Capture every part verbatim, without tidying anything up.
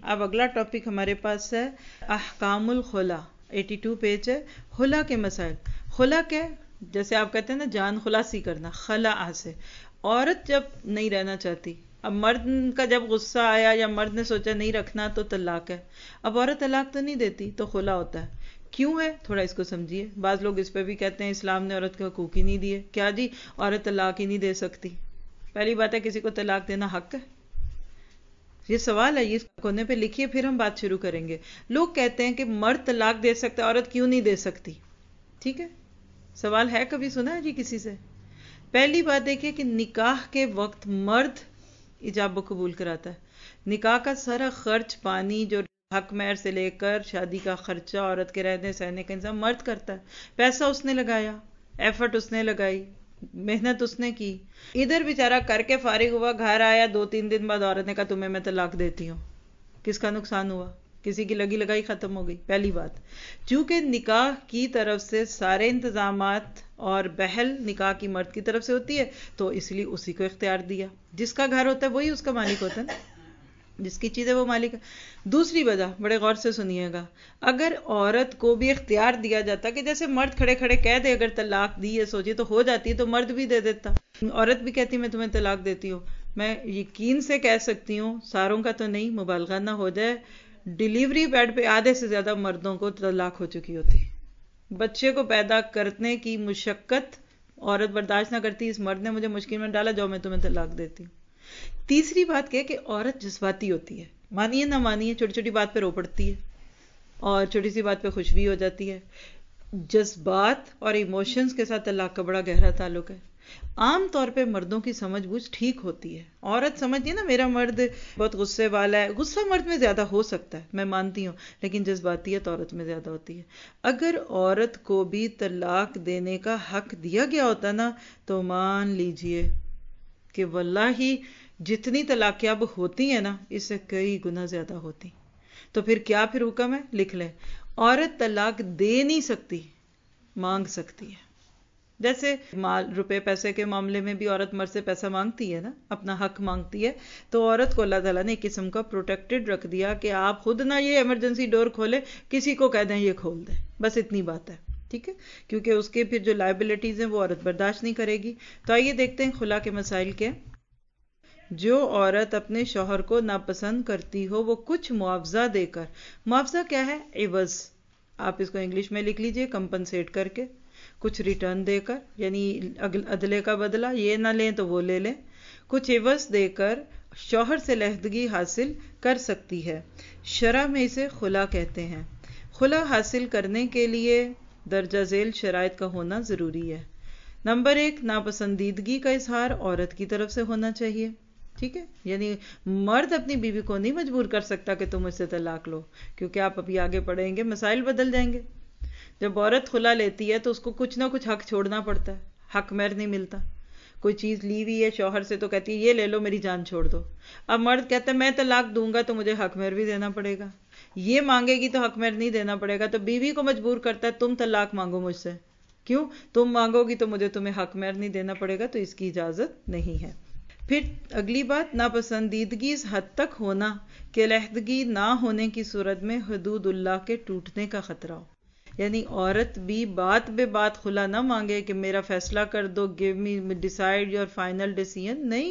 اب اگلا ٹاپک ہمارے پاس ہے احکام الخلا، ایٹی ٹو پیج ہے، خلا کے مسائل۔ خلا کیا ہے؟ جیسے آپ کہتے ہیں نا جان خلاصی کرنا، خلا سے عورت جب نہیں رہنا چاہتی، اب مرد کا جب غصہ آیا یا مرد نے سوچا نہیں رکھنا تو طلاق ہے، اب عورت طلاق تو نہیں دیتی تو خلا ہوتا ہے۔ کیوں ہے تھوڑا اس کو سمجھیے۔ بعض لوگ اس پہ بھی کہتے ہیں اسلام نے عورت کے حقوق ہی نہیں دیے۔ کیا جی عورت طلاق ہی نہیں دے سکتی؟ پہلی بات ہے کسی کو طلاق دینا حق ہے؟ یہ سوال ہے، یہ کونے پہ لکھیے پھر ہم بات شروع کریں گے۔ لوگ کہتے ہیں کہ مرد طلاق دے سکتا ہے، عورت کیوں نہیں دے سکتی؟ ٹھیک ہے، سوال ہے، کبھی سنا ہے جی کسی سے؟ پہلی بات دیکھیے کہ نکاح کے وقت مرد ایجاب و قبول کراتا ہے۔ نکاح کا سارا خرچ پانی، جو حق مہر سے لے کر شادی کا خرچہ، عورت کے رہنے سہنے کا انتظام مرد کرتا ہے۔ پیسہ اس نے لگایا، ایفرٹ اس نے لگائی، محنت اس نے کی، ادھر بیچارہ کر کے فارغ ہوا، گھر آیا، دو تین دن بعد عورت نے کہا تمہیں میں طلاق دیتی ہوں۔ کس کا نقصان ہوا؟ کسی کی لگی لگائی ختم ہو گئی۔ پہلی بات، چونکہ نکاح کی طرف سے سارے انتظامات اور بہل نکاح کی مرد کی طرف سے ہوتی ہے تو اس لیے اسی کو اختیار دیا۔ جس کا گھر ہوتا ہے وہی اس کا مالک ہوتا ہے نا، جس کی چیز ہے وہ مالک ہے۔ دوسری وجہ بڑے غور سے سنیے گا، اگر عورت کو بھی اختیار دیا جاتا کہ جیسے مرد کھڑے کھڑے کہہ دے اگر طلاق دی ہے سوچی تو ہو جاتی تو مرد بھی دے دیتا، عورت بھی کہتی میں تمہیں طلاق دیتی ہوں۔ میں یقین سے کہہ سکتی ہوں، ساروں کا تو نہیں، مبالغہ نہ ہو جائے، ڈیلیوری بیڈ پہ آدھے سے زیادہ مردوں کو طلاق ہو چکی ہوتی۔ بچے کو پیدا کرنے کی مشقت عورت برداشت نہ کرتی، اس مرد نے مجھے مشکل میں ڈالا، جو میں تمہیں طلاق دیتی ہوں۔ تیسری بات کیا کہ عورت جذباتی ہوتی ہے، مانیے نہ مانیے، چھوٹی چھوٹی بات پہ رو پڑتی ہے اور چھوٹی سی بات پہ خوش بھی ہو جاتی ہے۔ جذبات اور ایموشنز کے ساتھ طلاق کا بڑا گہرا تعلق ہے۔ عام طور پہ مردوں کی سمجھ بوجھ ٹھیک ہوتی ہے، عورت سمجھتی ہے نا میرا مرد بہت غصے والا ہے، غصہ مرد میں زیادہ ہو سکتا ہے میں مانتی ہوں، لیکن جذباتیت عورت میں زیادہ ہوتی ہے۔ اگر عورت کو بھی طلاق دینے کا حق دیا گیا ہوتا نا تو مان لیجئے کہ واللہ جتنی طلاقیں اب ہوتی ہیں نا اس سے کئی گنا زیادہ ہوتی۔ تو پھر کیا پھر حکم ہے؟ لکھ لیں، عورت طلاق دے نہیں سکتی، مانگ سکتی ہے۔ جیسے مال روپے پیسے کے معاملے میں بھی عورت مرد سے پیسہ مانگتی ہے نا، اپنا حق مانگتی ہے، تو عورت کو اللہ تعالیٰ نے ایک قسم کا پروٹیکٹڈ رکھ دیا کہ آپ خود نہ یہ ایمرجنسی ڈور کھولے، کسی کو کہہ دیں یہ کھول دیں، بس اتنی بات ہے، ٹھیک ہے، کیونکہ اس کے پھر جو لائبلٹیز ہیں وہ عورت برداشت نہیں کرے گی۔ تو آئیے دیکھتے ہیں خلا کے مسائل کے۔ جو عورت اپنے شوہر کو ناپسند کرتی ہو وہ کچھ معاوضہ دے کر، معاوضہ کیا ہے؟ عوض، آپ اس کو انگلش میں لکھ لیجئے کمپنسیٹ کر کے، کچھ ریٹرن دے کر، یعنی عدلے کا بدلہ، یہ نہ لیں تو وہ لے لیں، کچھ عوض دے کر شوہر سے علیحدگی حاصل کر سکتی ہے۔ شرع میں اسے خلا کہتے ہیں۔ خلا حاصل کرنے کے لیے درجہ ذیل شرائط کا ہونا ضروری ہے۔ نمبر ایک، ناپسندیدگی کا اظہار عورت کی طرف سے ہونا چاہیے، ٹھیک ہے، یعنی مرد اپنی بیوی کو نہیں مجبور کر سکتا کہ تم اس سے طلاق لو، کیونکہ آپ ابھی آگے پڑھیں گے مسائل بدل جائیں گے۔ جب عورت خلا لیتی ہے تو اس کو کچھ نہ کچھ حق چھوڑنا پڑتا ہے، حق مہر نہیں ملتا۔ کوئی چیز لی ہوئی ہے شوہر سے تو کہتی ہے یہ لے لو میری جان چھوڑ دو، اب مرد کہتا ہے میں طلاق دوں گا تو مجھے حق مہر بھی دینا پڑے گا، یہ مانگے گی تو حق مہر نہیں دینا پڑے گا، تو بیوی کو مجبور کرتا ہے تم طلاق مانگو مجھ سے، کیوں؟ تم مانگو گی تو مجھے تمہیں حق مہر نہیں دینا پڑے گا، تو اس کی اجازت نہیں ہے۔ پھر اگلی بات، ناپسندیدگی اس حد تک ہونا کہ علیحدگی نہ ہونے کی صورت میں حدود اللہ کے ٹوٹنے کا خطرہ ہو، یعنی عورت بھی بات بے بات خلا نہ مانگے کہ میرا فیصلہ کر دو، give me decide your final decision, نہیں،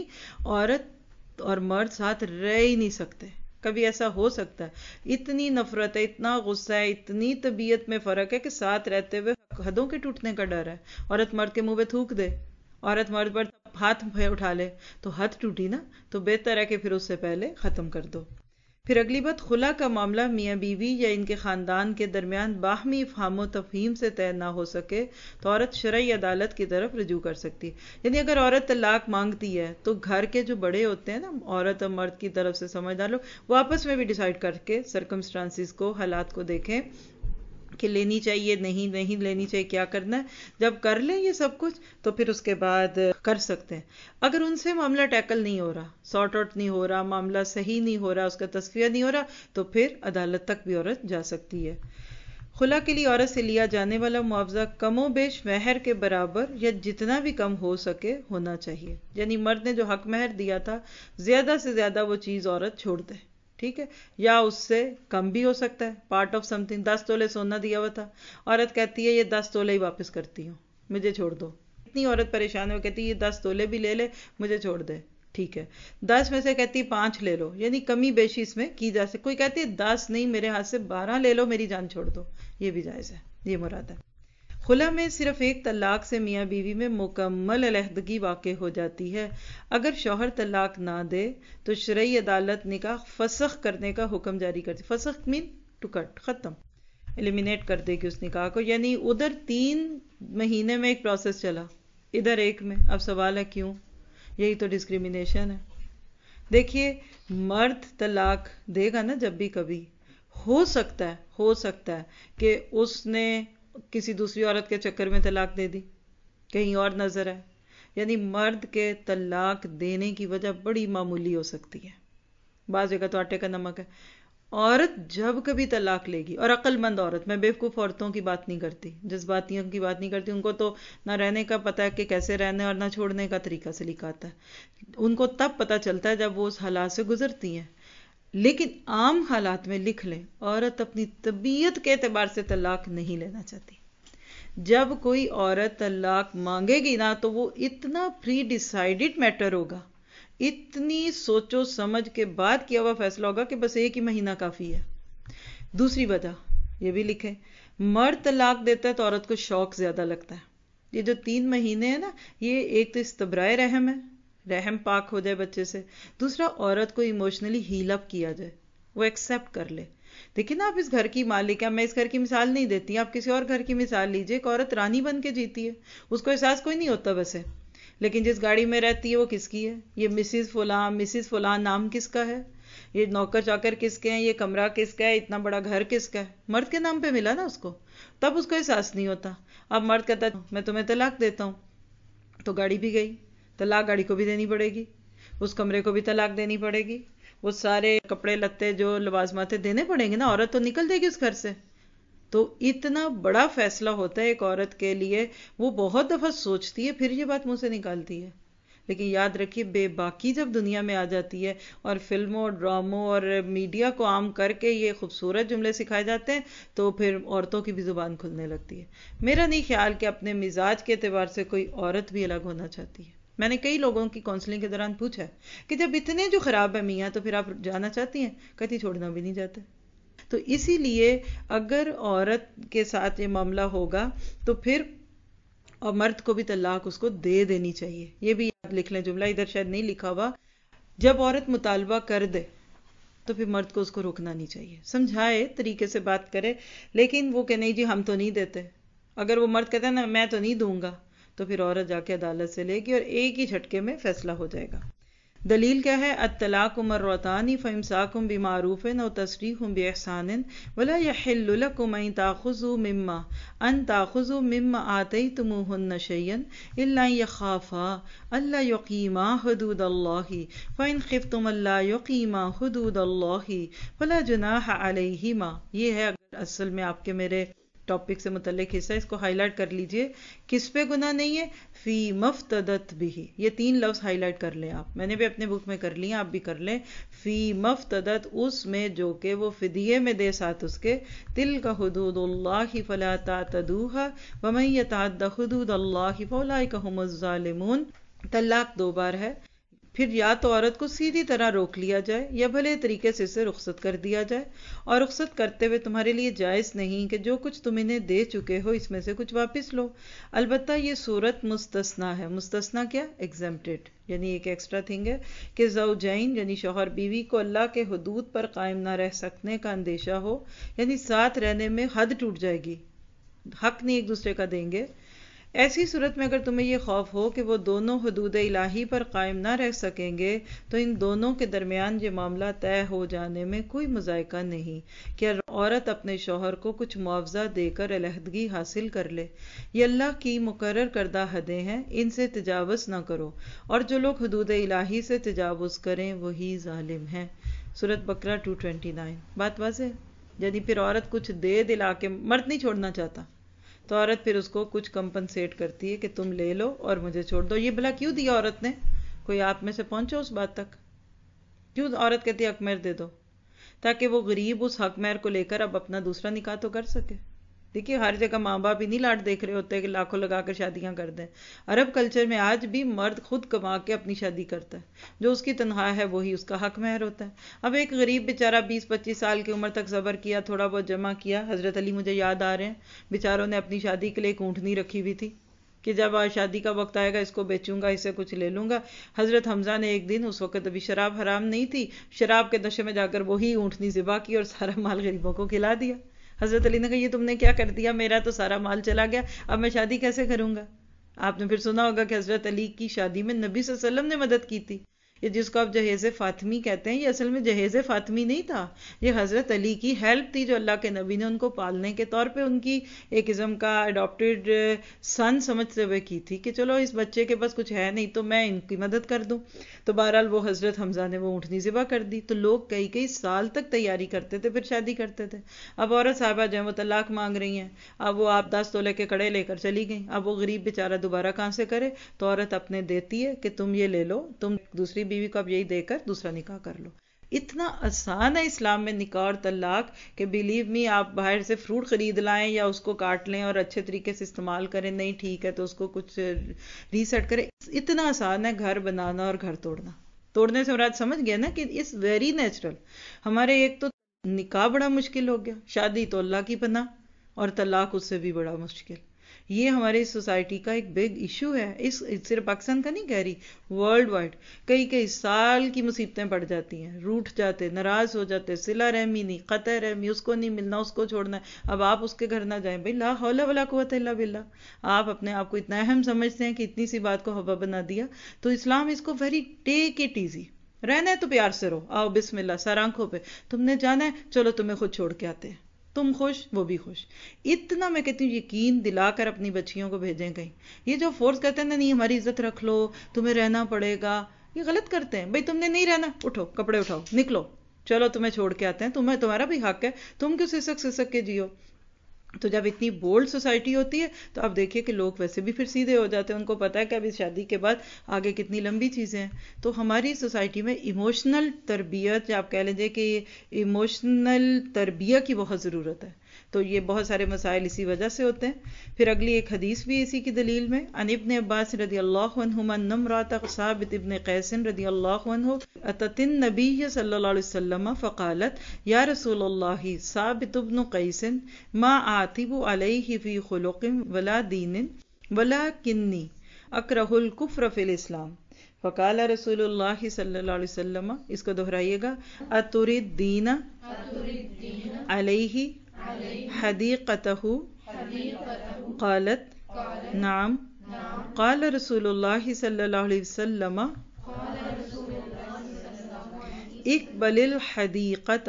عورت اور مرد ساتھ رہ ہی نہیں سکتے، کبھی ایسا ہو سکتا ہے، اتنی نفرت ہے، اتنا غصہ ہے، اتنی طبیعت میں فرق ہے کہ ساتھ رہتے ہوئے حدوں کے ٹوٹنے کا ڈر ہے۔ عورت مرد کے منہ پہ تھوک دے، عورت مرد پر ہاتھ اٹھا لے تو حد ٹوٹی نا، تو بہتر ہے کہ پھر اس سے پہلے ختم کر دو۔ پھر اگلی بات، خلا کا معاملہ میاں بیوی یا ان کے خاندان کے درمیان باہمی افہام و تفہیم سے طے نہ ہو سکے تو عورت شرعی عدالت کی طرف رجوع کر سکتی ہے، یعنی اگر عورت طلاق مانگتی ہے تو گھر کے جو بڑے ہوتے ہیں نا، عورت اور مرد کی طرف سے سمجھدار لوگ، وہ آپس میں بھی ڈیسائیڈ کر کے سرکمسٹانسز کو، حالات کو دیکھیں کہ لینی چاہیے نہیں نہیں لینی چاہیے، کیا کرنا ہے، جب کر لیں یہ سب کچھ تو پھر اس کے بعد کر سکتے ہیں۔ اگر ان سے معاملہ ٹیکل نہیں ہو رہا، سارٹ آؤٹ نہیں ہو رہا، معاملہ صحیح نہیں ہو رہا، اس کا تصفیہ نہیں ہو رہا، تو پھر عدالت تک بھی عورت جا سکتی ہے۔ خلا کے لیے عورت سے لیا جانے والا معاوضہ کم و بیش مہر کے برابر یا جتنا بھی کم ہو سکے ہونا چاہیے، یعنی مرد نے جو حق مہر دیا تھا زیادہ سے زیادہ وہ چیز عورت چھوڑ دے، ٹھیک ہے, یا اس سے کم بھی ہو سکتا ہے, پارٹ آف سم تھنگ. دس تولے سونا دیا ہوا تھا, عورت کہتی ہے یہ دس تولے ہی واپس کرتی ہوں, مجھے چھوڑ دو. اتنی عورت پریشان ہے, وہ کہتی ہے یہ دس تولے بھی لے لے, مجھے چھوڑ دے. ٹھیک ہے, دس میں سے کہتی پانچ لے لو, یعنی کمی بیشی اس میں کی جا سکتی. کوئی کہتی ہے دس نہیں, میرے ہاتھ سے بارہ لے لو, میری جان چھوڑ دو, یہ بھی جائز ہے, یہ مراد ہے. خلا میں صرف ایک طلاق سے میاں بیوی میں مکمل علیحدگی واقع ہو جاتی ہے. اگر شوہر طلاق نہ دے تو شرعی عدالت نکاح فسخ کرنے کا حکم جاری کرتی. فسخ مین ٹو کٹ, ختم, ایلیمینیٹ کر دے گی اس نکاح کو. یعنی ادھر تین مہینے میں ایک پروسیس چلا, ادھر ایک میں. اب سوال ہے کیوں؟ یہی تو ڈسکریمنیشن ہے. دیکھیے, مرد طلاق دے گا نا جب بھی کبھی, ہو سکتا ہے ہو سکتا ہے کہ اس نے کسی دوسری عورت کے چکر میں طلاق دے دی, کہیں اور نظر ہے. یعنی مرد کے طلاق دینے کی وجہ بڑی معمولی ہو سکتی ہے, بعض جگہ تو آٹے کا نمک ہے. عورت جب کبھی طلاق لے گی, اور عقل مند عورت, میں بیوقوف عورتوں کی بات نہیں کرتی, جذباتیوں کی بات نہیں کرتی, ان کو تو نہ رہنے کا پتہ ہے کہ کیسے رہنا ہے اور نہ چھوڑنے کا طریقہ سلیقہ آتا ہے. ان کو تب پتہ چلتا ہے جب وہ اس حالات سے گزرتی ہیں. لیکن عام حالات میں لکھ لیں, عورت اپنی طبیعت کے اعتبار سے طلاق نہیں لینا چاہتی. جب کوئی عورت طلاق مانگے گی نا تو وہ اتنا پری ڈیسائیڈڈ میٹر ہوگا, اتنی سوچو سمجھ کے بعد کیا ہوا فیصلہ ہوگا کہ بس ایک ہی مہینہ کافی ہے. دوسری وجہ یہ بھی لکھیں, مرد طلاق دیتا ہے تو عورت کو شوق زیادہ لگتا ہے. یہ جو تین مہینے ہیں نا, یہ ایک تو استبرائے رحم ہے, رحم پاک ہو جائے بچے سے. دوسرا, عورت کو ایموشنلی ہیل اپ کیا جائے, وہ ایکسیپٹ کر لے. دیکھیں نا, آپ اس گھر کی مالک ہیں, میں اس گھر کی مثال نہیں دیتی, آپ کسی اور گھر کی مثال لیجئے. ایک عورت رانی بن کے جیتی ہے, اس کو احساس کوئی نہیں ہوتا ویسے, لیکن جس گاڑی میں رہتی ہے وہ کس کی ہے؟ یہ مسز فلاں, مسز فلاں نام کس کا ہے؟ یہ نوکر چاکر کس کے ہیں؟ یہ کمرہ کس کا ہے؟ اتنا بڑا گھر کس کا ہے؟ مرد کے نام پہ ملا نا اس کو, تب اس کو احساس نہیں ہوتا. اب مرد کہتا ہے میں تمہیں طلاق دیتا ہوں, تو گاڑی بھی گئی, طلاق گاڑی کو بھی دینی پڑے گی, اس کمرے کو بھی طلاق دینی پڑے گی, وہ سارے کپڑے لتے جو لوازماتیں دینے پڑیں گے نا, عورت تو نکل دے گی اس گھر سے. تو اتنا بڑا فیصلہ ہوتا ہے ایک عورت کے لیے, وہ بہت دفعہ سوچتی ہے پھر یہ بات منہ سے نکالتی ہے. لیکن یاد رکھیے, بے باکی جب دنیا میں آ جاتی ہے اور فلموں, ڈراموں اور میڈیا کو عام کر کے یہ خوبصورت جملے سکھائے جاتے ہیں, تو پھر عورتوں کی بھی زبان کھلنے لگتی ہے. میرا نہیں خیال کہ اپنے مزاج کے اعتبار سے کوئی عورت بھی الگ ہونا چاہتی ہے. میں نے کئی لوگوں کی کونسلنگ کے دوران پوچھا ہے کہ جب اتنے جو خراب ہے میاں, تو پھر آپ جانا چاہتی ہیں؟ کہتی چھوڑنا بھی نہیں چاہتے. تو اسی لیے اگر عورت کے ساتھ یہ معاملہ ہوگا تو پھر اور مرد کو بھی طلاق اس کو دے دینی چاہیے. یہ بھی یاد لکھ لیں جملہ, ادھر شاید نہیں لکھا ہوا. جب عورت مطالبہ کر دے تو پھر مرد کو اس کو روکنا نہیں چاہیے, سمجھائے, طریقے سے بات کرے, لیکن وہ کہ نہیں جی ہم تو نہیں دیتے. اگر وہ مرد کہتا ہے نا میں تو نہیں دوں گا, تو پھر عورت جا کے عدالت سے لے گی اور ایک ہی جھٹکے میں فیصلہ ہو جائے گا. دلیل کیا ہے؟ الطلاق مرتان فامساک بمعروف او تسریح باحسان ولا يحل لكم ان تاخذوا مما ان تاخذوا مما آتيتموهن شيئا الا ان يخافا الا يقيما حدود الله فان خفتم الا يقيما حدود الله فلا جناح عليهما. یہ ہے اصل میں آپ کے میرے ٹاپک سے متعلق حصہ, اس کو ہائی لائٹ کر لیجئے. کس پہ گناہ نہیں ہے؟ فی مفتدت بھی. یہ تین لفظ ہائی لائٹ کر لیں آپ, میں نے بھی اپنے بک میں کر لی ہیں, آپ بھی کر لیں. فی مفتدت, اس میں جو کہ وہ فدیے میں دے ساتھ اس کے. تلک حدود اللہ فلا تعتدوها ومن یتعد حدود اللہ فاولئک هم الظالمون. طلاق دو بار ہے, پھر یا تو عورت کو سیدھی طرح روک لیا جائے یا بھلے طریقے سے اسے رخصت کر دیا جائے, اور رخصت کرتے ہوئے تمہارے لیے جائز نہیں کہ جو کچھ تم انہیں دے چکے ہو اس میں سے کچھ واپس لو. البتہ یہ صورت مستثنا ہے. مستثنا کیا؟ ایگزمپٹڈ, یعنی ایک ایکسٹرا تھنگ ہے کہ زوجین یعنی شوہر بیوی کو اللہ کے حدود پر قائم نہ رہ سکنے کا اندیشہ ہو, یعنی ساتھ رہنے میں حد ٹوٹ جائے گی, حق نہیں ایک دوسرے کا دیں گے. ایسی صورت میں اگر تمہیں یہ خوف ہو کہ وہ دونوں حدود الہی پر قائم نہ رہ سکیں گے, تو ان دونوں کے درمیان یہ معاملہ طے ہو جانے میں کوئی مذائقہ نہیں کہ عورت اپنے شوہر کو کچھ معاوضہ دے کر علیحدگی حاصل کر لے. یہ اللہ کی مقرر کردہ حدیں ہیں, ان سے تجاوز نہ کرو, اور جو لوگ حدود الہی سے تجاوز کریں وہی ظالم ہیں. سورۃ بقرہ دو سو انیس. بات واضح؟ یعنی پھر عورت کچھ دے دلا کے, مرد نہیں چھوڑنا چاہتا, تو عورت پھر اس کو کچھ کمپنسیٹ کرتی ہے کہ تم لے لو اور مجھے چھوڑ دو. یہ بھلا کیوں دیا عورت نے؟ کوئی آپ میں سے پہنچو اس بات تک؟ کیوں عورت کہتی ہے اکمیر دے دو؟ تاکہ وہ غریب اس حق مہر کو لے کر اب اپنا دوسرا نکاح تو کر سکے. دیکھیے ہر جگہ ماں باپ ہی نہیں لاٹ دیکھ رہے ہوتے کہ لاکھوں لگا کر شادیاں کر دیں. عرب کلچر میں آج بھی مرد خود کما کے اپنی شادی کرتا ہے, جو اس کی تنخواہ ہے وہی اس کا حق مہر ہوتا ہے. اب ایک غریب بیچارہ بیس پچیس سال کی عمر تک صبر کیا, تھوڑا بہت جمع کیا. حضرت علی مجھے یاد آ رہے ہیں, بیچاروں نے اپنی شادی کے لیے ایک اونٹنی رکھی ہوئی تھی کہ جب شادی کا وقت آئے گا اس کو بیچوں گا, اس سے کچھ لے لوں گا. حضرت حمزہ نے ایک دن, اس وقت ابھی شراب حرام نہیں تھی, شراب کے نشے میں جا کر وہی اونٹنی ذبح کی اور سارا مال غریبوں کو کھلا دیا. حضرت علی نے کہا یہ تم نے کیا کر دیا, میرا تو سارا مال چلا گیا, اب میں شادی کیسے کروں گا. آپ نے پھر سنا ہوگا کہ حضرت علی کی شادی میں نبی صلی اللہ علیہ وسلم نے مدد کی تھی. یہ جس کو آپ جہیز فاطمی کہتے ہیں, یہ اصل میں جہیز فاطمی نہیں تھا, یہ حضرت علی کی ہیلپ تھی جو اللہ کے نبی نے ان کو پالنے کے طور پہ ان کی ایک قسم کا اڈاپٹیڈ سن سمجھتے ہوئے کی تھی کہ چلو اس بچے کے پاس کچھ ہے نہیں تو میں ان کی مدد کر دوں. تو بہرحال وہ حضرت حمزہ نے وہ اونٹنی ذبح کر دی. تو لوگ کئی کئی سال تک تیاری کرتے تھے, پھر شادی کرتے تھے. اب عورت صاحبہ جو ہے وہ طلاق مانگ رہی ہیں, اب وہ آپ دس تولے کے کڑے لے کر چلی گئیں. اب وہ غریب بیچارہ دوبارہ کہاں سے کرے, تو عورت اپنے دیتی ہے کہ تم یہ لے لو, تم دوسری بیوی کو اب یہی دے کر دوسرا نکاح کر لو. اتنا آسان ہے اسلام میں نکاح اور طلاق کہ بلیو می, آپ باہر سے فروٹ خرید لائیں یا اس کو کاٹ لیں اور اچھے طریقے سے استعمال کریں, نہیں ٹھیک ہے تو اس کو کچھ ریسیٹ کریں, اتنا آسان ہے گھر بنانا اور گھر توڑنا. توڑنے سے مراد سمجھ گیا نا کہ اس ویری نیچرل. ہمارے ایک تو نکاح بڑا مشکل ہو گیا, شادی تو اللہ کی پناہ, اور طلاق اس سے بھی بڑا مشکل. یہ ہماری سوسائٹی کا ایک بگ ایشو ہے. اس صرف پاکستان کا نہیں کہہ رہی, ورلڈ وائڈ کئی کئی سال کی مصیبتیں پڑ جاتی ہیں, روٹھ جاتے, ناراض ہو جاتے, صلہ رحمی نہیں, قطع رحمی, اس کو نہیں ملنا, اس کو چھوڑنا ہے. اب آپ اس کے گھر نہ جائیں, بھائی لا حول ولا قوت الا باللہ. آپ اپنے آپ کو اتنا اہم سمجھتے ہیں کہ اتنی سی بات کو ہوا بنا دیا. تو اسلام اس کو ویری ٹیک اٹ ایزی, رہنا ہے تو پیار سے رہو, آؤ بسم اللہ, سر آنکھوں پہ, تم نے جانا ہے چلو تمہیں خود چھوڑ کے آتے ہیں, تم خوش وہ بھی خوش. اتنا میں کہتی ہوں یقین دلا کر اپنی بچیوں کو بھیجیں کہیں. یہ جو فورس کرتے ہیں نا, نہیں ہماری عزت رکھ لو, تمہیں رہنا پڑے گا, یہ غلط کرتے ہیں. بھائی تم نے نہیں رہنا, اٹھو کپڑے اٹھاؤ نکلو, چلو تمہیں چھوڑ کے آتے ہیں, تمہیں تمہارا بھی حق ہے, تم کیوں سسک سسک کے جیو. تو جب اتنی بولڈ سوسائٹی ہوتی ہے تو آپ دیکھیے کہ لوگ ویسے بھی پھر سیدھے ہو جاتے ہیں, ان کو پتا ہے کہ ابھی شادی کے بعد آگے کتنی لمبی چیزیں ہیں. تو ہماری سوسائٹی میں ایموشنل تربیت, یا آپ کہہ لیجیے کہ ایموشنل تربیت کی بہت ضرورت ہے. تو یہ بہت سارے مسائل اسی وجہ سے ہوتے ہیں. پھر اگلی ایک حدیث بھی اسی کی دلیل میں, عن ابن عباس رضی اللہ عنہما ان امرأۃ ثابت ابن قیس رضی اللہ عنہ اتت النبی صلی اللہ علیہ وسلم فقالت یا رسول اللہ ثابت ابن قیس ما اعتب علیہ فی خلق ولا دین ولکنی اکرہ الکفر فی الاسلام. فقال رسول اللہ صلی اللہ علیہ وسلم, اس کو دہرائیے گا, اترید دین علیہ حدیقتہ, قالت نعم. قال رسول اللہ صلی اللہ علیہ وسلم اقبل الحدیقۃ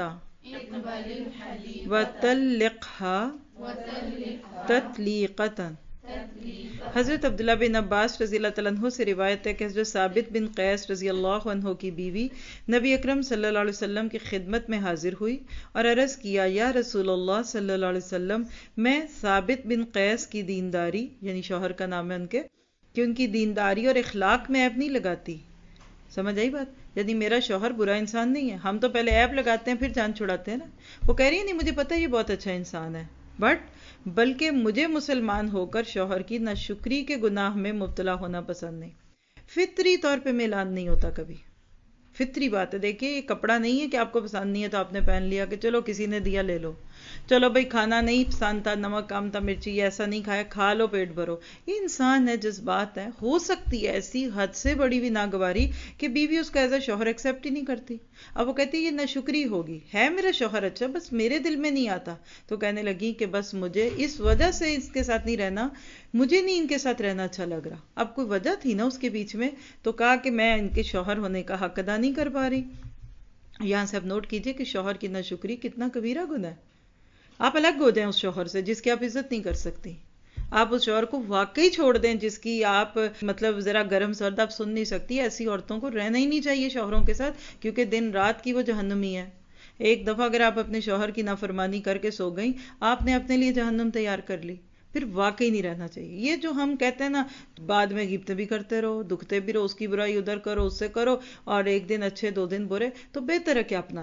وطلقها تطلیقۃ. حضرت عبداللہ بن عباس رضی اللہ تعالیٰ عنہ سے روایت ہے کہ حضرت ثابت بن قیس رضی اللہ عنہ کی بیوی نبی اکرم صلی اللہ علیہ وسلم کی خدمت میں حاضر ہوئی اور عرض کیا, یا رسول اللہ صلی اللہ علیہ وسلم, میں ثابت بن قیس کی دینداری, یعنی شوہر کا نام ہے ان کے, کہ ان کی دینداری اور اخلاق میں عیب نہیں لگاتی. سمجھ آئی بات؟ یعنی میرا شوہر برا انسان نہیں ہے, ہم تو پہلے عیب لگاتے ہیں پھر جان چھڑاتے ہیں نا. وہ کہہ رہی ہے نہیں مجھے پتہ یہ بہت اچھا انسان ہے, بٹ بلکہ مجھے مسلمان ہو کر شوہر کی ناشکری کے گناہ میں مبتلا ہونا پسند نہیں. فطری طور پہ میلان نہیں ہوتا کبھی, فطری بات ہے. دیکھیے یہ کپڑا نہیں ہے کہ آپ کو پسند نہیں ہے تو آپ نے پہن لیا کہ چلو کسی نے دیا لے لو, چلو بھائی کھانا نہیں پسند تھا, نمک کم تھا, مرچی ایسا نہیں کھایا, کھا لو پیٹ بھرو. یہ انسان ہے, جذبات ہیں. ہو سکتی ہے ایسی حد سے بڑی بھی ناگواری کہ بیوی اس کا ایز اے شوہر ایکسیپٹ ہی نہیں کرتی. اب وہ کہتی یہ ناشکری ہوگی, ہے میرا شوہر اچھا, بس میرے دل میں نہیں آتا. تو کہنے لگی کہ بس مجھے اس وجہ سے اس کے ساتھ نہیں رہنا, مجھے نہیں ان کے ساتھ رہنا اچھا لگ رہا. اب کوئی وجہ تھی نا اس کے بیچ میں, تو کہا کہ میں ان کے شوہر ہونے کا حق ادا نہیں کر پا رہی. یہاں سے اب نوٹ کیجئے کہ شوہر کی ناشکری کتنا کبیرہ گناہ ہے. آپ الگ ہو جائیں اس شوہر سے جس کی آپ عزت نہیں کر سکتی. آپ اس شوہر کو واقعی چھوڑ دیں جس کی آپ مطلب ذرا گرم سرد آپ سن نہیں سکتی. ایسی عورتوں کو رہنا ہی نہیں چاہیے شوہروں کے ساتھ, کیونکہ دن رات کی وہ جہنمی ہے. ایک دفعہ اگر آپ اپنے شوہر کی نافرمانی کر کے سو گئیں, آپ نے اپنے لیے جہنم تیار کر لی, پھر واقعی نہیں رہنا چاہیے. یہ جو ہم کہتے ہیں نا بعد میں غیبتیں بھی کرتے رہو, دکھتے بھی رہو, اس کی برائی ادھر کرو, اس سے کرو, اور ایک دن اچھے دو دن برے, تو بہتر ہے کہ آپ نہ رہیں.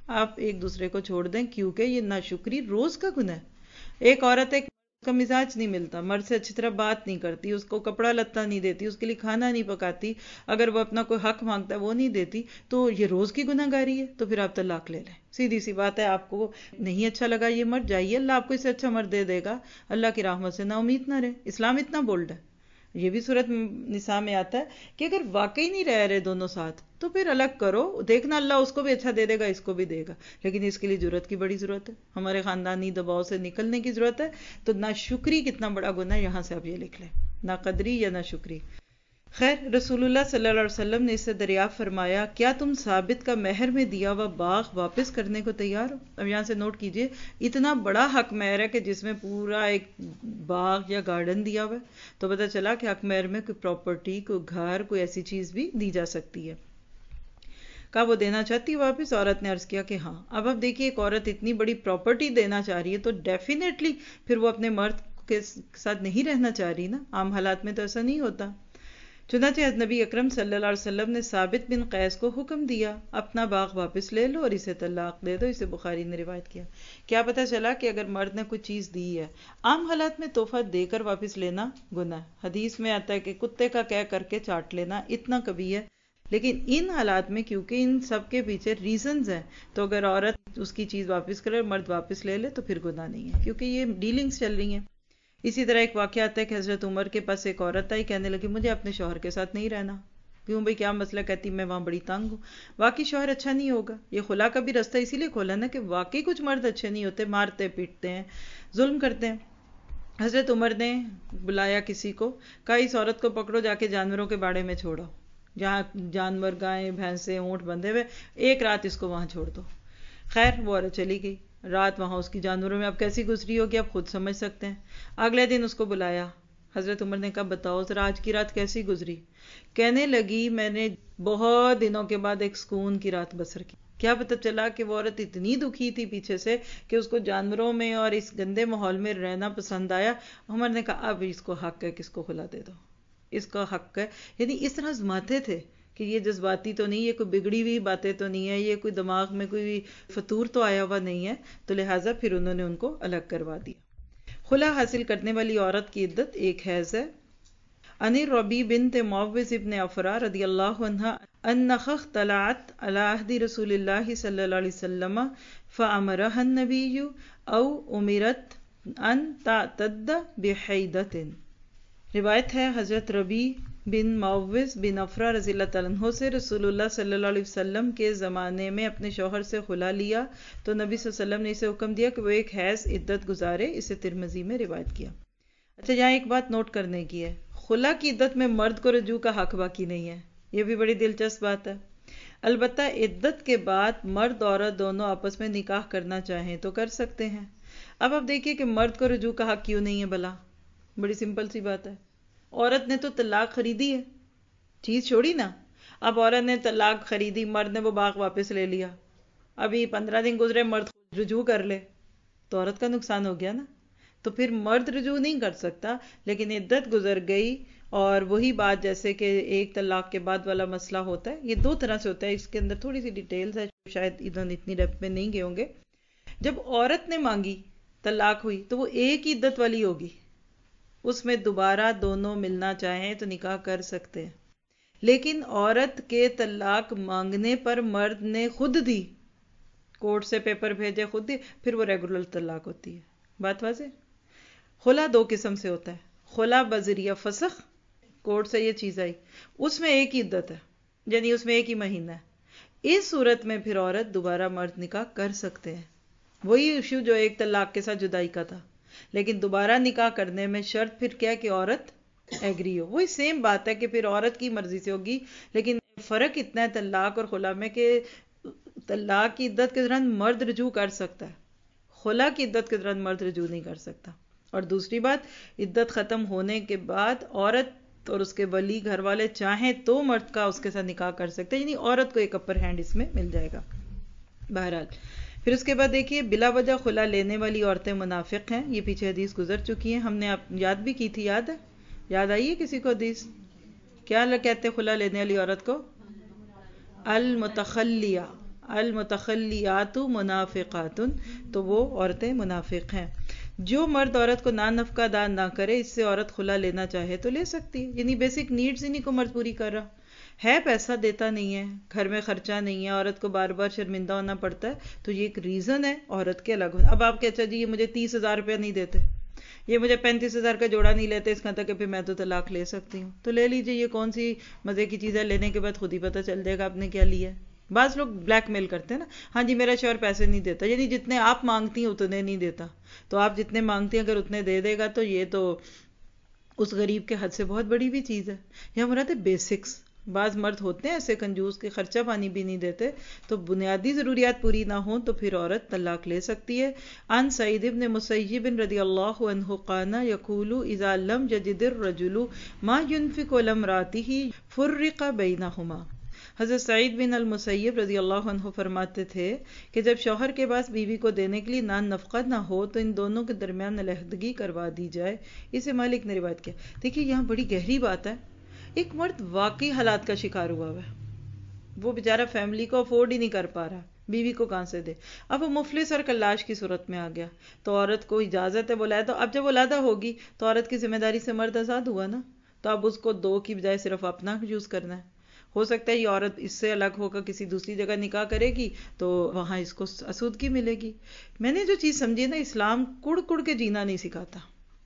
آپ ایک دوسرے کو چھوڑ دیں، کیونکہ یہ ناشکری روز کا گناہ ہے۔ ایک عورت ہے، اس کا مزاج نہیں ملتا، مرد سے اچھی طرح بات نہیں کرتی، اس کو کپڑا لتا نہیں دیتی، اس کے لیے کھانا نہیں پکاتی، اگر وہ اپنا کوئی حق مانگتا ہے وہ نہیں دیتی، تو یہ روز کی گناہ گاری ہے، تو پھر آپ طلاق لے لیں۔ سیدھی سی بات ہے، آپ کو نہیں اچھا لگا یہ مرد، جائیے، اللہ آپ کو اس سے اچھا مرد دے دے گا، اللہ کی رحمت سے نا امید نہ رہے۔ اسلام اتنا بولڈ ہے۔ یہ بھی صورت نساء میں آتا ہے کہ اگر واقعی نہیں رہ رہے دونوں ساتھ تو پھر الگ کرو، دیکھنا اللہ اس کو بھی اچھا دے دے گا، اس کو بھی دے گا، لیکن اس کے لیے جرت کی بڑی ضرورت ہے، ہمارے خاندانی دباؤ سے نکلنے کی ضرورت ہے۔ تو ناشکری کتنا بڑا گناہ، یہاں سے آپ یہ لکھ لیں، ناقدری یا ناشکری۔ خیر، رسول اللہ صلی اللہ علیہ وسلم نے اس سے دریافت فرمایا، کیا تم ثابت کا مہر میں دیا ہوا باغ واپس کرنے کو تیار ہو؟ اب یہاں سے نوٹ کیجئے، اتنا بڑا حق مہر ہے کہ جس میں پورا ایک باغ یا گارڈن دیا ہوا ہے، تو پتہ چلا کہ حق مہر میں کوئی پراپرٹی، کوئی گھر، کوئی ایسی چیز بھی دی جا سکتی ہے۔ کہا وہ دینا چاہتی ہے واپس؟ عورت نے عرض کیا کہ ہاں۔ اب اب دیکھیے، ایک عورت اتنی بڑی پراپرٹی دینا چاہ رہی ہے تو ڈیفینیٹلی پھر وہ اپنے مرد کے ساتھ نہیں رہنا چاہ رہی نا، عام حالات میں تو ایسا نہیں ہوتا۔ چنانچہ نبی اکرم صلی اللہ علیہ وسلم نے ثابت بن قیس کو حکم دیا، اپنا باغ واپس لے لو اور اسے طلاق دے دو۔ اسے بخاری نے روایت کیا۔ کیا پتہ چلا کہ اگر مرد نے کوئی چیز دی ہے، عام حالات میں تحفہ دے کر واپس لینا گناہ ہے، حدیث میں آتا ہے کہ کتے کا کہہ کر کے چاٹ لینا، اتنا کبھی ہے، لیکن ان حالات میں کیونکہ ان سب کے پیچھے ریزنز ہیں، تو اگر عورت اس کی چیز واپس کرے اور مرد واپس لے لے تو پھر گناہ نہیں ہے، کیونکہ یہ ڈیلنگز چل رہی ہیں۔ اسی طرح ایک واقعہ آتا ہے کہ حضرت عمر کے پاس ایک عورت آئی، کہنے لگی مجھے اپنے شوہر کے ساتھ نہیں رہنا۔ کیوں بھئی، کیا مسئلہ؟ کہتی میں وہاں بڑی تنگ ہوں۔ واقعی شوہر اچھا نہیں ہوگا، یہ خلا کا بھی رستہ اسی لیے کھولا نا کہ واقعی کچھ مرد اچھے نہیں ہوتے، مارتے پیٹتے ہیں، ظلم کرتے ہیں۔ حضرت عمر نے بلایا کسی کو، کہا اس عورت کو پکڑو، جا کے جانوروں کے باڑے میں چھوڑو، جہاں جانور گائیں بھینسیں اونٹ بندھے ہوئے، ایک رات اس کو وہاں چھوڑ دو۔ خیر وہ عورت چلی گئی، رات وہاں اس کی جانوروں میں اب کیسی گزری ہوگی آپ خود سمجھ سکتے ہیں۔ اگلے دن اس کو بلایا، حضرت عمر نے کہا بتاؤ ذرا آج کی رات کیسی گزری؟ کہنے لگی میں نے بہت دنوں کے بعد ایک سکون کی رات بسر کی۔ کیا پتہ چلا کہ وہ عورت اتنی دکھی تھی پیچھے سے کہ اس کو جانوروں میں اور اس گندے ماحول میں رہنا پسند آیا۔ عمر نے کہا اب اس کو حق ہے کہ اس کو خلا دے دو، اس کا حق ہے۔ یعنی اس طرح آزماتے تھے کہ یہ جذباتی تو نہیں، یہ کوئی بگڑی ہوئی باتیں تو نہیں ہے، یہ کوئی دماغ میں کوئی فطور تو آیا ہوا نہیں ہے، تو لہٰذا پھر انہوں نے ان کو الگ کروا دیا۔ خلا حاصل کرنے والی عورت کی عدت ایک حیض ہے۔ عن ربی بنت معوذ ابن افرا رضی اللہ عنہ ان اختلعت علی عہد رسول اللہ صلی اللہ علیہ وسلم فامرها النبی او امرت ان تعتد بحیدۃ۔ روایت ہے حضرت ربی بن معوذ بن افرا رضی اللہ تعالیٰ عنہ سے، رسول اللہ صلی اللہ علیہ وسلم کے زمانے میں اپنے شوہر سے خلا لیا تو نبی صلی اللہ علیہ وسلم نے اسے حکم دیا کہ وہ ایک حیض عدت گزارے۔ اسے ترمذی میں روایت کیا۔ اچھا، یہاں ایک بات نوٹ کرنے کی ہے، خلا کی عدت میں مرد کو رجوع کا حق باقی نہیں ہے، یہ بھی بڑی دلچسپ بات ہے۔ البتہ عدت کے بعد مرد عورت دونوں آپس میں نکاح کرنا چاہیں تو کر سکتے ہیں۔ اب آپ دیکھیے کہ مرد کو رجوع کا حق کیوں نہیں ہے بھلا؟ بڑی سمپل سی بات ہے، عورت نے تو طلاق خریدی ہے، چیز چھوڑی نا۔ اب عورت نے طلاق خریدی، مرد نے وہ باغ واپس لے لیا، ابھی پندرہ دن گزرے مرد رجوع کر لے تو عورت کا نقصان ہو گیا نا۔ تو پھر مرد رجوع نہیں کر سکتا، لیکن عدت گزر گئی، اور وہی بات جیسے کہ ایک طلاق کے بعد والا مسئلہ ہوتا ہے، یہ دو طرح سے ہوتا ہے، اس کے اندر تھوڑی سی ڈیٹیلز ہے، شاید ادھر اتنی ڈیپتھ میں نہیں گئے ہوں گے۔ جب عورت نے مانگی طلاق ہوئی تو وہ ایک ہی عدت والی ہوگی، اس میں دوبارہ دونوں ملنا چاہیں تو نکاح کر سکتے ہیں، لیکن عورت کے طلاق مانگنے پر مرد نے خود دی، کورٹ سے پیپر بھیجے خود دی، پھر وہ ریگولر طلاق ہوتی ہے۔ بات واضح؟ خلا دو قسم سے ہوتا ہے، خلا بذریعہ فسخ، کورٹ سے یہ چیز آئی، اس میں ایک ہی عدت ہے، یعنی اس میں ایک ہی مہینہ ہے۔ اس صورت میں پھر عورت دوبارہ مرد نکاح کر سکتے ہیں، وہی ایشو جو ایک طلاق کے ساتھ جدائی کا تھا، لیکن دوبارہ نکاح کرنے میں شرط پھر کیا کہ عورت ایگری ہو۔ وہی سیم بات ہے کہ پھر عورت کی مرضی سے ہوگی، لیکن فرق اتنا ہے طلاق اور خلا میں کہ طلاق کی عدت کے دوران مرد رجوع کر سکتا ہے، خلا کی عدت کے دوران مرد رجوع نہیں کر سکتا۔ اور دوسری بات، عدت ختم ہونے کے بعد عورت اور اس کے ولی گھر والے چاہیں تو مرد کا اس کے ساتھ نکاح کر سکتے ہیں، یعنی عورت کو ایک اپر ہینڈ اس میں مل جائے گا۔ بہرحال پھر اس کے بعد دیکھیے، بلا وجہ خلا لینے والی عورتیں منافق ہیں، یہ پیچھے حدیث گزر چکی ہیں، ہم نے آپ یاد بھی کی تھی، یاد ہے؟ یاد آئی ہے کسی کو حدیث؟ کیا کہتے خلا لینے والی عورت کو؟ المتخلیہ، المتخلیات منافقات، تو وہ عورتیں منافق ہیں. جو مرد عورت کو نان نفقہ دان نہ کرے، اس سے عورت خلا لینا چاہے تو لے سکتی ہے. یعنی بیسک نیڈز ہی نہیں کو مرد پوری کر رہا ہے، پیسہ دیتا نہیں ہے، گھر میں خرچہ نہیں ہے، عورت کو بار بار شرمندہ ہونا پڑتا ہے، تو یہ ایک ریزن ہے عورت کے الگ ہونا. اب آپ کہ اچھا جی یہ مجھے تیس ہزار روپیہ نہیں دیتے، یہ مجھے پینتیس ہزار کا جوڑا نہیں لیتے، اس کا تک کہ پھر میں تو طلاق لے سکتی ہوں. تو لے لیجیے، یہ کون سی مزے کی چیز ہے، لینے کے بعد خود ہی پتہ چل جائے گا آپ نے کیا لیا ہے. بعض لوگ بلیک میل کرتے ہیں نا، ہاں جی میرا شوہر پیسے نہیں دیتا، یعنی جتنے آپ مانگتی ہیں اتنے نہیں دیتا. تو آپ جتنے مانگتی ہیں اگر اتنے دے دے گا تو یہ تو اس غریب کے حد سے بہت بڑی بھی چیز ہے. یہ مراد ہے بیسکس. بعض مرد ہوتے ہیں ایسے کنجوس کے خرچہ پانی بھی نہیں دیتے، تو بنیادی ضروریات پوری نہ ہوں تو پھر عورت طلاق لے سکتی ہے. عن سعید بن مسیب رضی اللہ عنہ قال یقول اذا لم یجد الرجل ما ينفق لامرأته فرق بینہما. حضرت سعید بن المسیب رضی اللہ عنہ فرماتے تھے کہ جب شوہر کے پاس بیوی کو دینے کے لیے نان نفقہ نہ ہو تو ان دونوں کے درمیان علیحدگی کروا دی جائے. اسے مالک نے روایت کیا. دیکھیے یہاں بڑی گہری بات ہے. ایک مرد واقعی حالات کا شکار ہوا ہوا ہے، وہ بیچارہ فیملی کو افورڈ ہی نہیں کر پا رہا، بیوی کو کہاں سے دے. اب وہ مفلس اور کلاش کی صورت میں آ گیا، تو عورت کو اجازت ہے بلایا. تو اب جب ولادہ ہوگی تو عورت کی ذمہ داری سے مرد آزاد ہوا نا، تو اب اس کو دو کی بجائے صرف اپنا یوز کرنا ہے. ہو سکتا ہے یہ عورت اس سے الگ ہو کر کسی دوسری جگہ نکاح کرے گی تو وہاں اس کو اسودگی ملے گی. میں نے جو چیز سمجھی نا، اسلام کڑ کڑ کے جینا نہیں سکھاتا.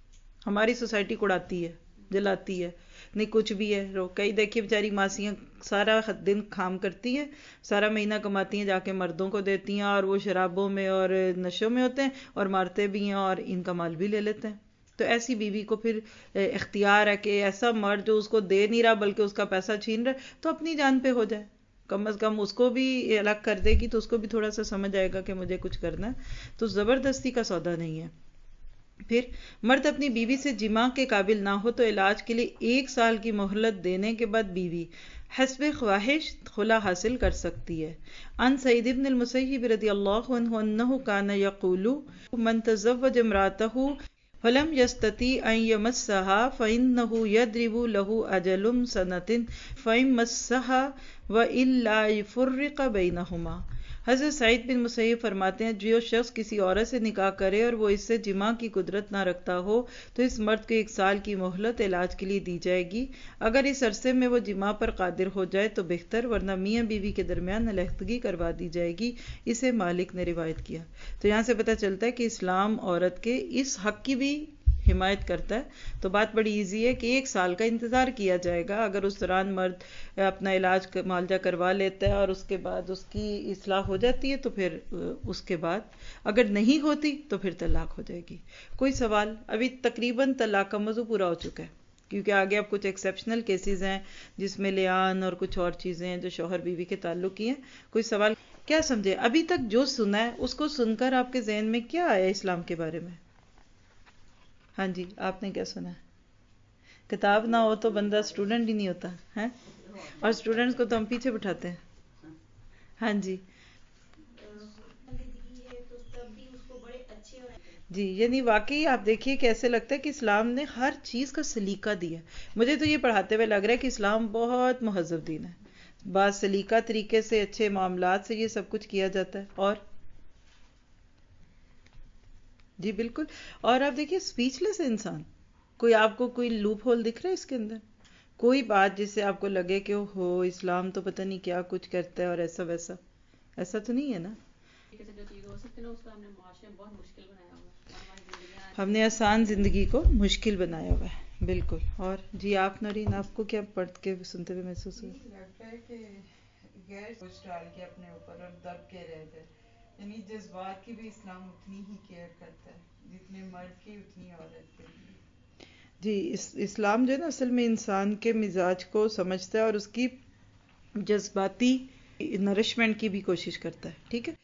ہماری سوسائٹی کڑاتی ہے، جلاتی ہے، نہیں کچھ بھی ہے. کئی دیکھیے بیچاری ماسیاں سارا دن کام کرتی ہیں، سارا مہینہ کماتی ہیں، جا کے مردوں کو دیتی ہیں، اور وہ شرابوں میں اور نشوں میں ہوتے ہیں اور مارتے بھی ہیں اور ان کا مال بھی لے لیتے ہیں. تو ایسی بیوی کو پھر اختیار ہے کہ ایسا مرد جو اس کو دے نہیں رہا بلکہ اس کا پیسہ چھین رہا ہے تو اپنی جان پہ ہو جائے. کم از کم اس کو بھی الگ کر دے گی تو اس کو بھی تھوڑا سا سمجھ آئے گا کہ مجھے کچھ کرنا ہے. تو زبردستی کا سودا نہیں ہے. پھر مرد اپنی بیوی سے جماع کے قابل نہ ہو تو علاج کے لیے ایک سال کی مہلت دینے کے بعد بیوی حسب خواہش خلا حاصل کر سکتی ہے. عن سعید بن المسیب رضی اللہ عنہ انہ کان یقول من تزوج امرأته فلم یستطیع ان یمسها فإنه یضرب له اجل سنة فإن مسها وإلا فرق بینہما. حضرت سعید بن مسیب فرماتے ہیں جو شخص کسی عورت سے نکاح کرے اور وہ اس سے جماع کی قدرت نہ رکھتا ہو تو اس مرد کو ایک سال کی مہلت علاج کے لیے دی جائے گی. اگر اس عرصے میں وہ جماع پر قادر ہو جائے تو بہتر، ورنہ میاں بیوی کے درمیان علیحدگی کروا دی جائے گی. اسے مالک نے روایت کیا. تو یہاں سے پتہ چلتا ہے کہ اسلام عورت کے اس حق کی بھی حمایت کرتا ہے. تو بات بڑی ایزی ہے کہ ایک سال کا انتظار کیا جائے گا. اگر اس دوران مرد اپنا علاج معالجہ کروا لیتا ہے اور اس کے بعد اس کی اصلاح ہو جاتی ہے تو پھر اس کے بعد اگر نہیں ہوتی تو پھر طلاق ہو جائے گی. کوئی سوال؟ ابھی تقریباً طلاق کا موضوع پورا ہو چکا ہے کیونکہ آگے اب کچھ ایکسیپشنل کیسز ہیں جس میں لیان اور کچھ اور چیزیں ہیں جو شوہر بیوی کے تعلق کی ہیں. کوئی سوال؟ کیا سمجھے ابھی تک جو سنا ہے اس کو سن کر آپ کے ذہن میں کیا آیا اسلام کے بارے میں؟ ہاں جی، آپ نے کیا سنا ہے؟ کتاب نہ ہو تو بندہ اسٹوڈنٹ ہی نہیں ہوتا ہے، اور اسٹوڈنٹس کو تو ہم پیچھے بٹھاتے ہیں. ہاں جی جی، یعنی واقعی آپ دیکھیے کہ ایسے لگتا ہے کہ اسلام نے ہر چیز کا سلیقہ دیا. مجھے تو یہ پڑھاتے ہوئے لگ رہا ہے کہ اسلام بہت مہذب دین ہے. بعض سلیقہ طریقے سے اچھے معاملات سے یہ سب کچھ کیا جاتا ہے. اور جی بالکل. اور آپ دیکھیے اسپیچ لیس انسان، کوئی آپ کو کوئی لوپ ہول دکھ رہا ہے اس کے اندر؟ کوئی بات جس سے آپ کو لگے کہ ہو اسلام تو پتہ نہیں کیا کچھ کرتا ہے اور ایسا ویسا؟ ایسا تو نہیں ہے نا. ہم نے آسان زندگی کو مشکل بنایا ہوا ہے. بالکل. اور جی آپ نورین، آپ کو کیا پڑھ کے سنتے ہوئے محسوس ہوا؟ لگتا ہے کہ غیر سوچ ڈال کے اپنے اوپر اور دب کے رہ جائے. یعنی جذبات کی بھی اسلام اتنی ہی کیئر کرتا ہے جتنے مرد کی اتنی عورت کے لیے. جی اسلام جو ہے نا اصل میں انسان کے مزاج کو سمجھتا ہے اور اس کی جذباتی نرشمنٹ کی بھی کوشش کرتا ہے. ٹھیک ہے.